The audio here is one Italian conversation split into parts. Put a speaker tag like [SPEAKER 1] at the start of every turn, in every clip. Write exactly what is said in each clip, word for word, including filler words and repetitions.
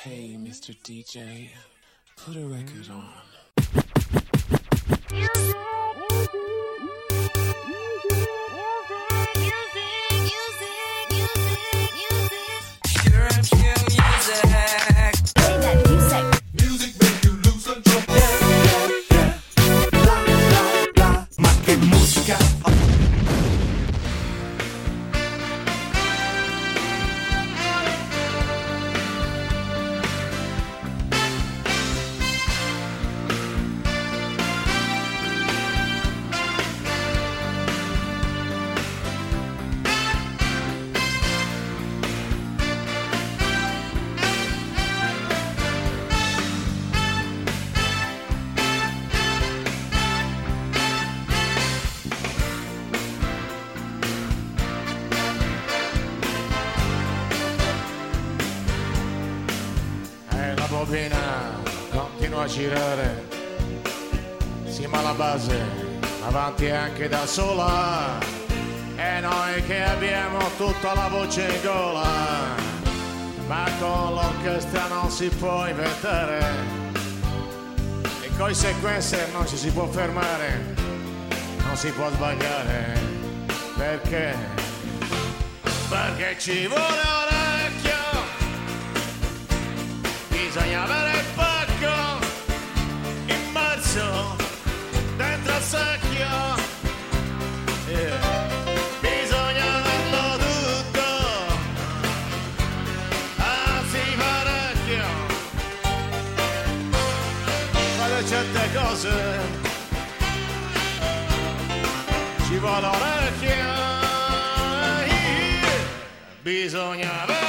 [SPEAKER 1] Hey, mister D J, put a record on.
[SPEAKER 2] Continua a girare, sì, ma la base avanti anche da sola, e noi che abbiamo tutta la voce in gola, ma con l'orchestra non si può inventare, e coi sequencer non ci si può fermare, non si può sbagliare, perché? Perché ci vuole orecchio, bisogna avere il pacco immerso dentro il secchio, yeah. Bisogna averlo tutto, anzi parecchio, fare certe cose ci vuole orecchio, yeah. Bisogna avere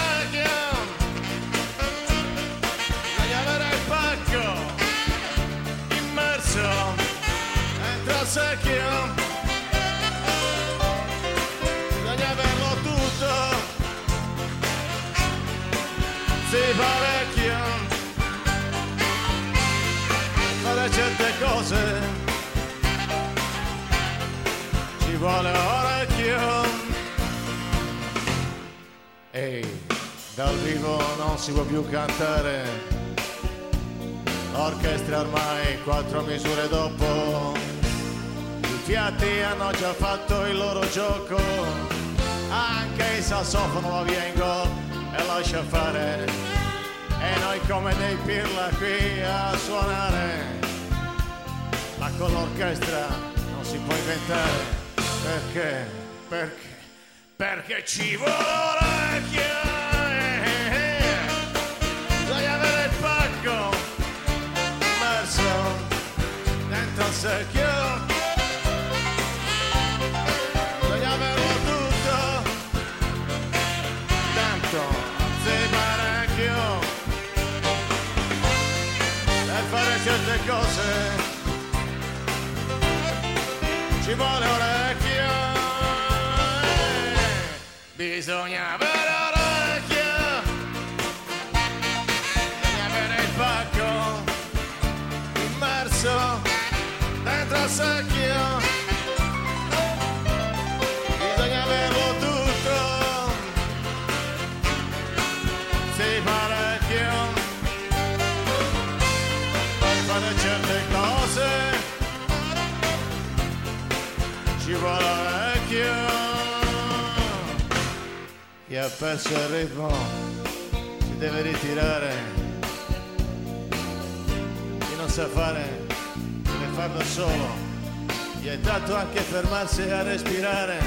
[SPEAKER 2] entra il secchio, bisogna averlo tutto, sì, parecchio, fare certe cose ci vuole orecchio. Ehi, dal vivo non si può più cantare, l'orchestra ormai quattro misure dopo, i fiati hanno già fatto il loro gioco, anche il sassofono va via in gol e lascia fare, e noi come dei pirla qui a suonare, ma con l'orchestra non si può inventare, perché? Perché? Perché ci vuole orecchio, bisogna avere il pacco dentro il secchio, bisogna averlo tutto, tanto sei parecchio, per fare certe cose ci vuole orecchio, bisogna avere orecchio, bisogna avere il pacco dentro il secchio, bisogna averlo tutto, sì, parecchio, per fare certe cose ci vuole orecchio. Chi ha perso il ritmo si deve ritirare, chi non sa fare farlo solo, gli è dato anche fermarsi a respirare,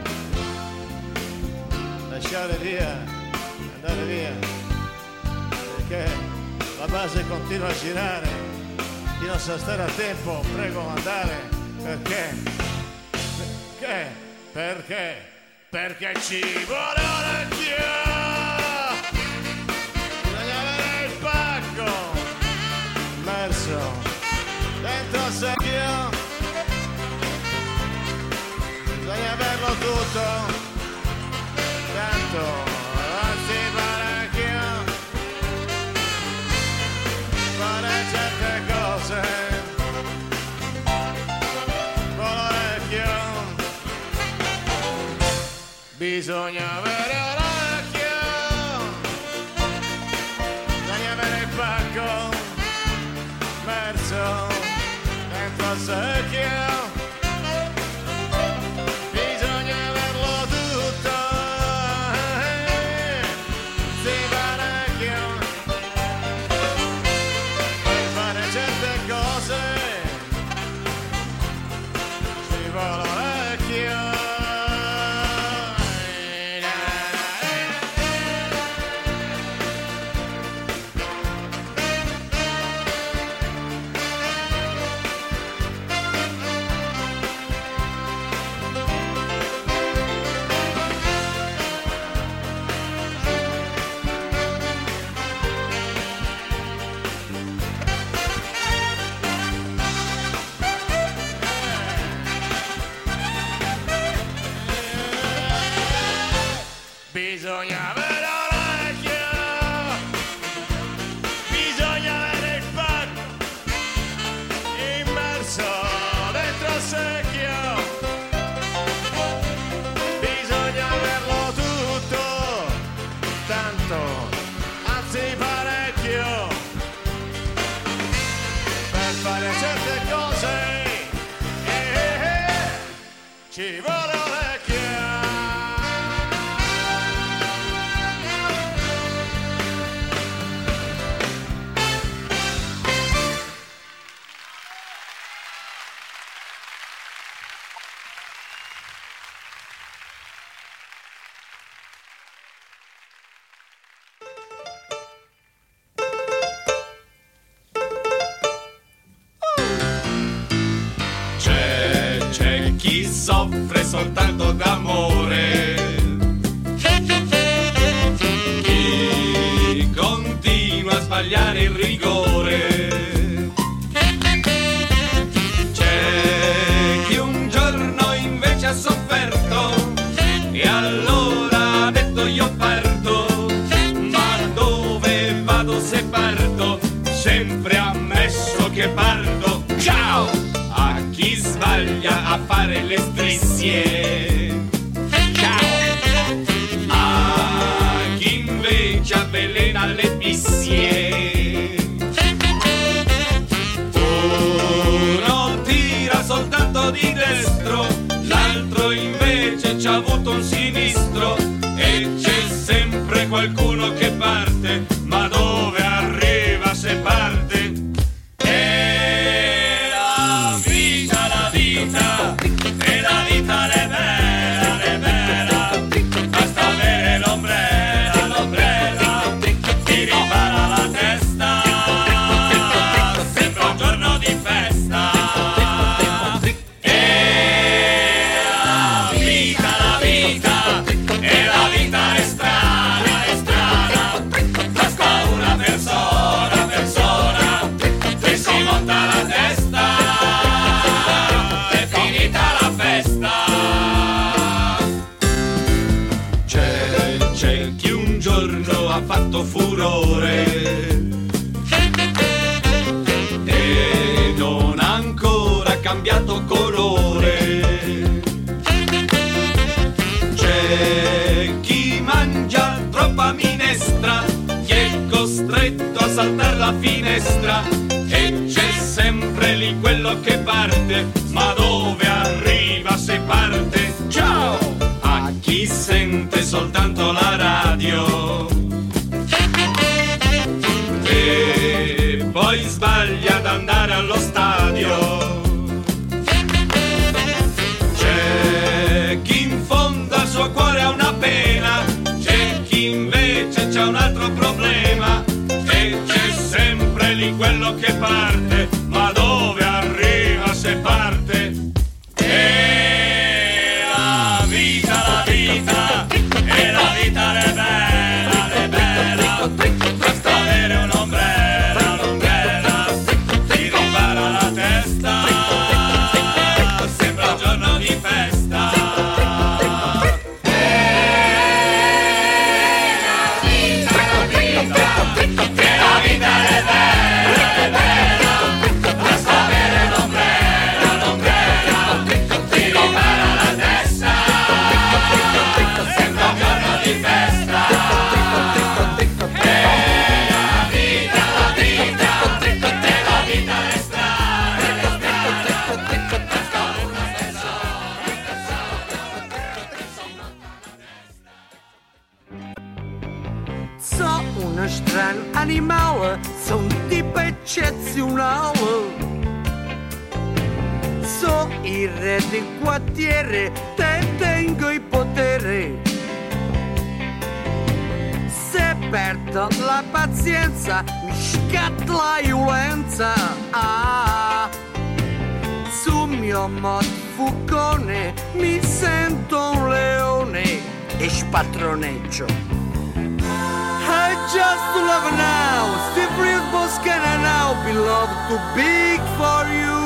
[SPEAKER 2] lasciare via, andare via, perché la base continua a girare, chi non sa stare a tempo prego andare, perché? Perché? Perché? Perché ci vuole orecchio, bisogna avere il pacco immerso dentro il secchio, bisogna averlo tutto, tanto anzi parecchio, fare certe cose con l'orecchio, bisogna avere orecchio, ecco, immerso dentro al secchio. Bisogna averlo tutto, eh, sì parecchio, per fare certe cose ci vuole orecchio. Bisogna avere orecchio, bisogna avere il fatto immerso dentro il secchio, bisogna averlo tutto, tanto, anzi parecchio, per fare certe cose, eh, eh, eh, ci vuole orecchio.
[SPEAKER 3] Chi soffre soltanto d'amore, chi continua a sbagliare il rigore, c'è chi un giorno invece ha sofferto e allora ha detto io parto, ma dove vado se parto, sempre ammesso che parto, ciao! Chi sbaglia a fare le strisce, ciao, a chi invece avvelena le bissie, uno tira soltanto di destro, l'altro invece c'ha avuto un sinistro, e c'è sempre qualcuno che parte, ma dove arriva se parte? E la vita è bella, è bella, basta avere l'ombrella, l'ombrella, ti ripara la testa, sembra un giorno di festa. E la vita, la vita, e la vita è strana, è strana, basta una persona, persona, che si monta la testa. C'è chi un giorno ha fatto furore e non ha ancora cambiato colore, c'è chi mangia troppa minestra, chi è costretto a saltare la finestra, e c'è sempre lì quello che parte, ma dove arriva se parte, ciao! A chi sente soltanto la radio e poi sbaglia ad andare allo stadio, c'è chi in fondo al suo cuore ha una pena, c'è chi invece c'ha un altro problema, e c'è sempre lì quello che parte, ma dove arriva se parte? E la vita, la vita, e la vita è bella, è bella, basta avere un'ombrella, l'ombrella, ti ripara la testa, sembra un giorno di festa. E la vita, la vita, e la vita è bella, è bella,
[SPEAKER 4] strano animale, sono tipo eccezionale. So il re del quartiere, te tengo il potere. Se perdo la pazienza, mi scatta la violenza. Ah, sul mio mod fucone mi sento un leone e spattroneggio. I just love now, Steve Real Boscana now, beloved too big for you.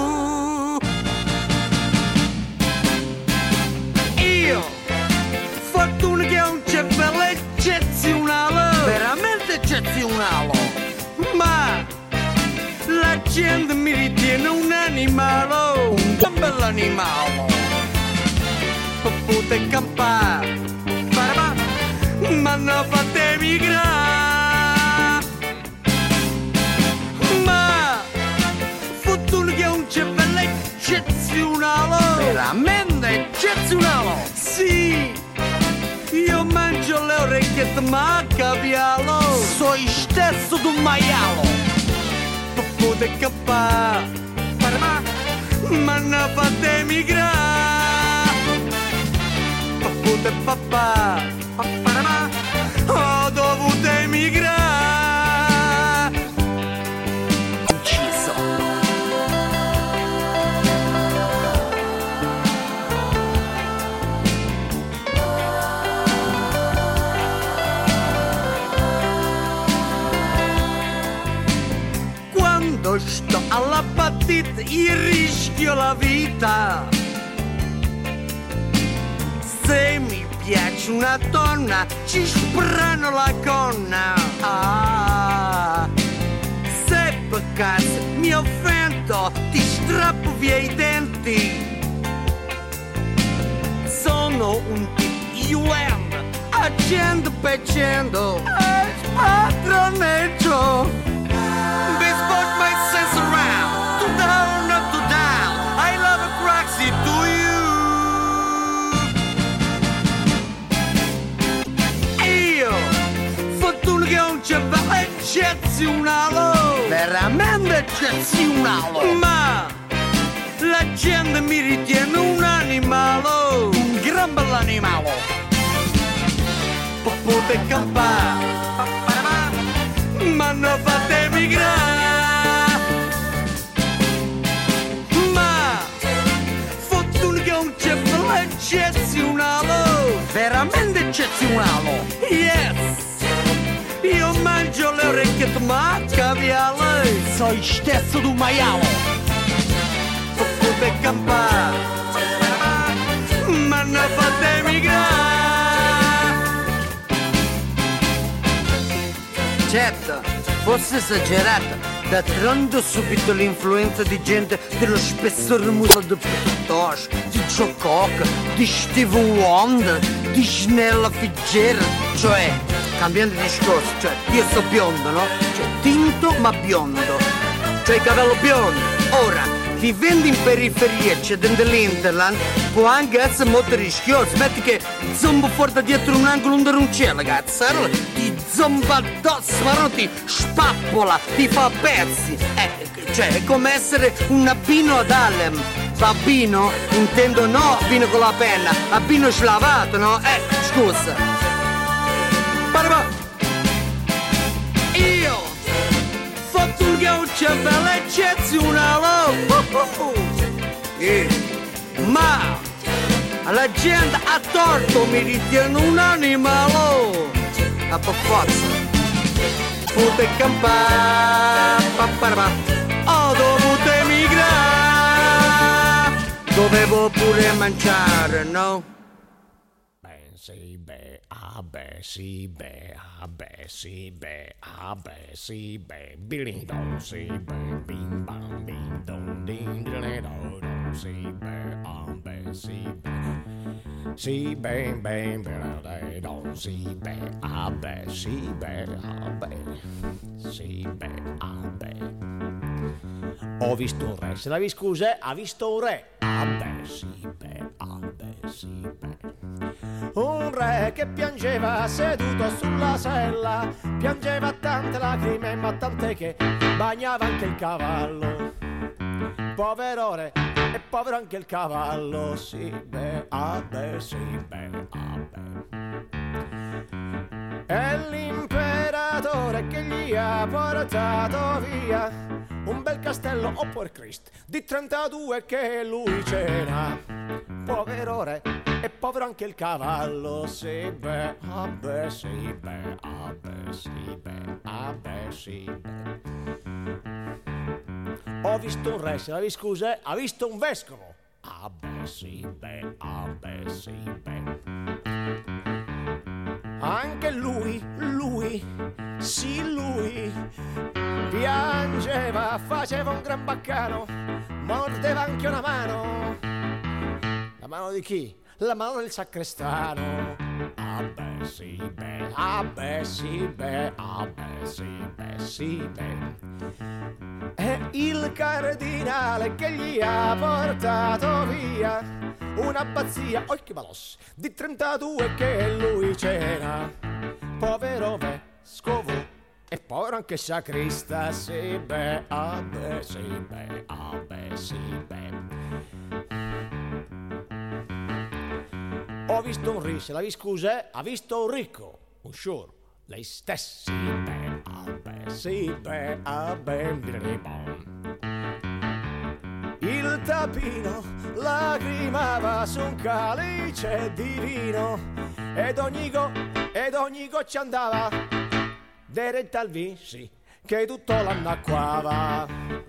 [SPEAKER 4] Io, fortuna che ho un cervello eccezionale, veramente eccezionale, ma la gente mi ritiene un animale, un bell'animale. Potete campare, ma non fate migrare. Ma fortuna che ho un cervello eccezionale, veramente eccezionale. Sì, io mangio le orecchiette ma cavialo, so il stesso di un maialo. Potete campare, ma non fate migrare. Potete papà, ho dovuto emigrare. Ucciso. Quando sto alla partita io rischio la vita. Se mi piace una donna, ci sprano la gonna. Ah, se per caso mi offendo, ti strappo via i denti. Sono un tipo U M, agendo peccendo, e spadroneggio. This put my sense around, to down, not to down. I love a craxy to you. Eccezionale, veramente eccezionale, ma la gente mi ritiene un animale, un gran bell'animale. Potete campare, ma non fate migrare. Ma fortuna che ho un cervello eccezionale, veramente eccezionale. Yes. Io mangio le orecchiette ma caviale, so il stesso di un maialo. Potete campare, ma non fate migrare. Certo, forse esagerata, d'altronde subito l'influenza di gente dello spessore muscolo di Pietosh, di Joe Cocker, di Steve Wonder, di Snella Fitzgerald, cioè, cambiando discorso, cioè, io so biondo, no? Cioè, tinto ma biondo, cioè capello biondo. Ora, vivendo in periferia, cioè dell'Interland, può anche essere molto rischioso. Metti che zombo fuori da dietro un angolo under un cielo, ragazzi, allora ti zomba addosso, ma non ti spappola, ti fa a pezzi. Eh, cioè, è come essere un abbino ad Harlem. Babbino? Intendo no, abbino con la penna, abbino slavato, no? Eh, scusa. Parma. Io fatto un gaucho bello eccezionale, oh, oh, oh. Yeah. Ma la gente a torto mi ritiene un animale. A per forza. Potete campare, ho dovuto emigrare. Dovevo pure mangiare, no?
[SPEAKER 2] Ben sì, beh, ah beh, sì, beh, ah beh, sì, beh, ah beh, sì, beh, billing dong, sì, beh, bing bang, bing dong, ding ding dong, sì, beh, ah beh, sì, beh, sì, bang, bang, bang, dong, sì, beh, ah beh, sì, beh, ah beh, sì, beh, ah beh. Ho visto un re, se la vi scuse, ha visto un re. Ah beh, sì, beh, ah beh, sì, beh. Un re che piangeva seduto sulla sella,
[SPEAKER 5] piangeva tante lacrime, ma tante che bagnava anche il cavallo. Povero re e povero anche il cavallo, sì beh, ah beh, sì beh, ah beh. E l'imperatore che gli ha portato via un bel castello, oh per Cristo, di trentadue che lui cena. Povero re e povero anche il cavallo, sì beh, ah beh, sì beh, ah beh, sì beh, ah beh, sì beh. Ho visto un re, se la vi scusa, ha visto un vescovo. Ah beh, sì beh, ah beh, sì beh. Anche lui, lui, sì lui, piangeva, faceva un gran baccano, mordeva anche una mano. La mano di chi? La mano del sacrestano. Ah beh, sì beh, ah beh, sì beh, ah beh, sì beh, sì beh. E il cardinale che gli ha portato via un'abbazia, oi che balos, di trentadue che lui c'era. Povero vescovo e povero anche sacrista, sì beh, ah beh, sì beh, ah beh, sì beh. Ho visto un ricco, se la vi scusa, ha visto un ricco, un sciuro, lei stessi, beh, ah beh, sì beh, ah beh, il tapino lacrimava su un calice di vino ed ogni go, ed ogni goccia andava diretta al vin, sì, che tutto l'annacquava.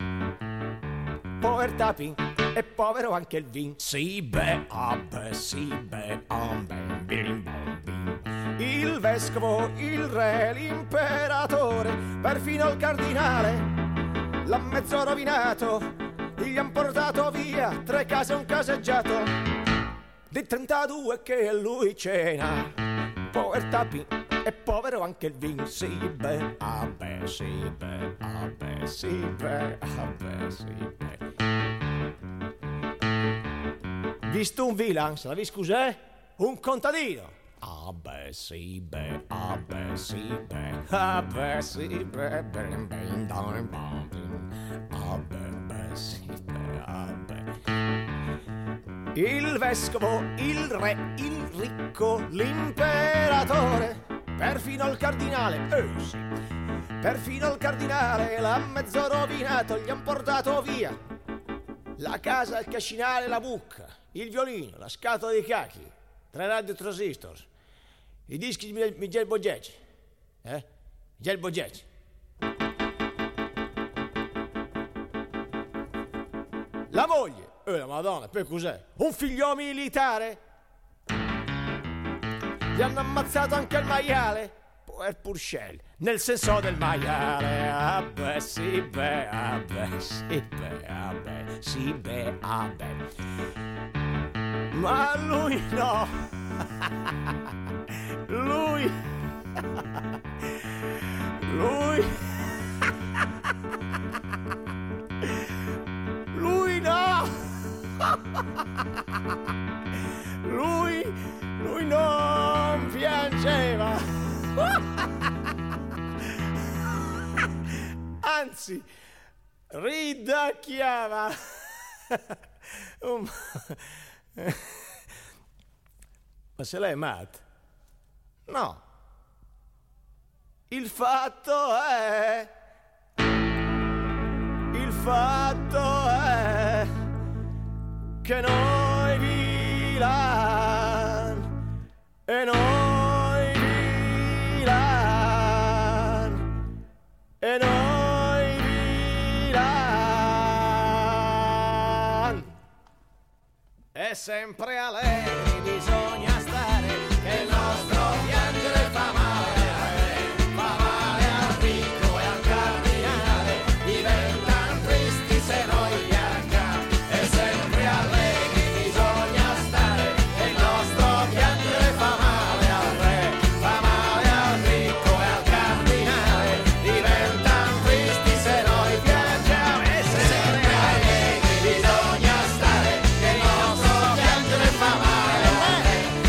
[SPEAKER 5] Pover tapin e povero anche il vin, sì beh, ah beh, sì beh, ah beh, bim bom bim. Il vescovo, il re, l'imperatore, perfino il cardinale l'ha mezzo rovinato. Gli han portato via tre case e un caseggiato di trentadue che lui cena. Povertà P e povero anche il vin, sì beh, ah beh, sì beh, ah beh, sì beh, ah beh, sì beh. Visto un villain, se la vi scusè, un contadino. Ah beh, sì beh, ah beh, sì beh, ah beh, sì beh, beh, beh, down, ah beh, beh, sì beh, ah beh. Il vescovo, il re, il ricco, l'imperatore, perfino il cardinale, eh sì, perfino il cardinale l'ha mezzo rovinato, gli han portato via la casa, il cascinale, la mucca, il violino, la scatola di cachi, tre radio transistor, i dischi di Miguel Bogecci, eh? Miguel Bogecci. La moglie, eh la madonna, poi cos'è? Un figlio militare? Gli hanno ammazzato anche il maiale, Poer Purcell, nel senso del maiale. Ah beh, sì beh, ah beh, sì beh, ah beh, sì beh, ah beh. Ma lui no. Lui. Lui. Lui no. Lui, lui non piangeva. Anzi, ridacchiava. Um. Ma se lei è matta? No. Il fatto è... Il fatto è... che noi Milan e noi Milan e noi Milan e sempre a lei bisogna stare, che il nostro piangere fa male a re, fa male al ricco e al cardinale, diventano tristi se noi piangiamo, e sempre a lei bisogna stare, che il nostro piangere fa male al re, fa male al ricco e al cardinale, diventano tristi se noi piangiamo, e sempre a lei bisogna stare, che il nostro piangere fa male al re,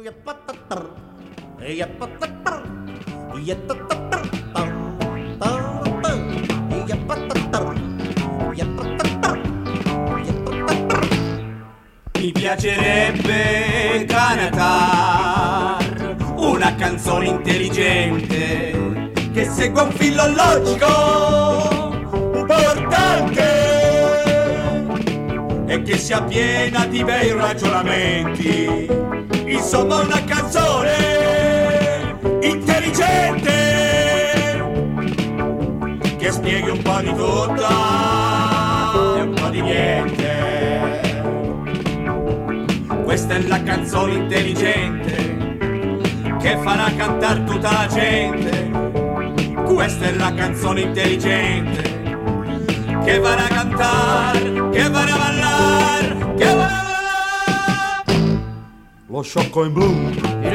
[SPEAKER 3] Mi piacerebbe cantar una canzone intelligente che segua un filo logico importante e che sia piena di bei ragionamenti. Insomma, una canzone intelligente che spieghi un po' di tutto e un po' di niente. Questa è la canzone intelligente che farà cantare tutta la gente. Questa è la canzone intelligente che farà cantare, che farà ballare, che farà ballare.
[SPEAKER 6] Lo sciocco in blu.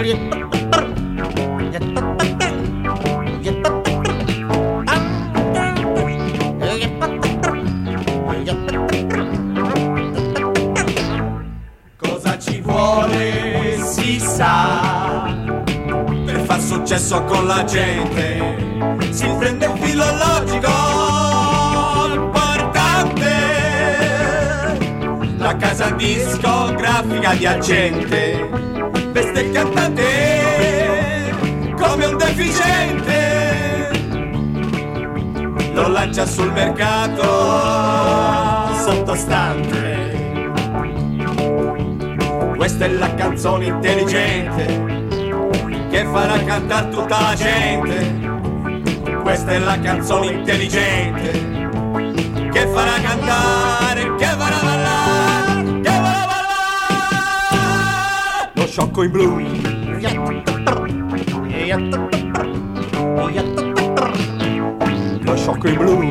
[SPEAKER 3] Cosa ci vuole si sa per far successo con la gente. Si prende il filo logico importante, la casa discografica di agente veste il cantante come un deficiente, lo lancia sul mercato sottostante. Questa è la canzone intelligente che farà cantare tutta la gente. Questa è la canzone intelligente che farà cantare, che farà ballare, che farà ballare.
[SPEAKER 6] Lo sciocco in blu. Lo sciocco in blu.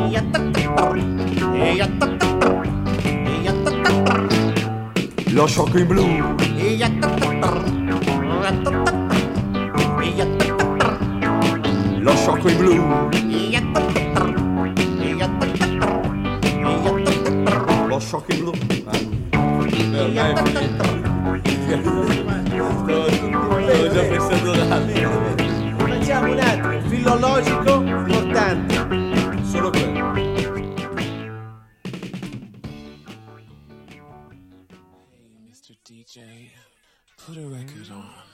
[SPEAKER 6] Lo sciocco in blu. Lo sciocco in blu. Lo sciocco in blu.
[SPEAKER 7] Stavo già pensando da
[SPEAKER 5] Facciamo un altro filologico importante.
[SPEAKER 7] solo quello.
[SPEAKER 1] Hey, mister D J, put a record on.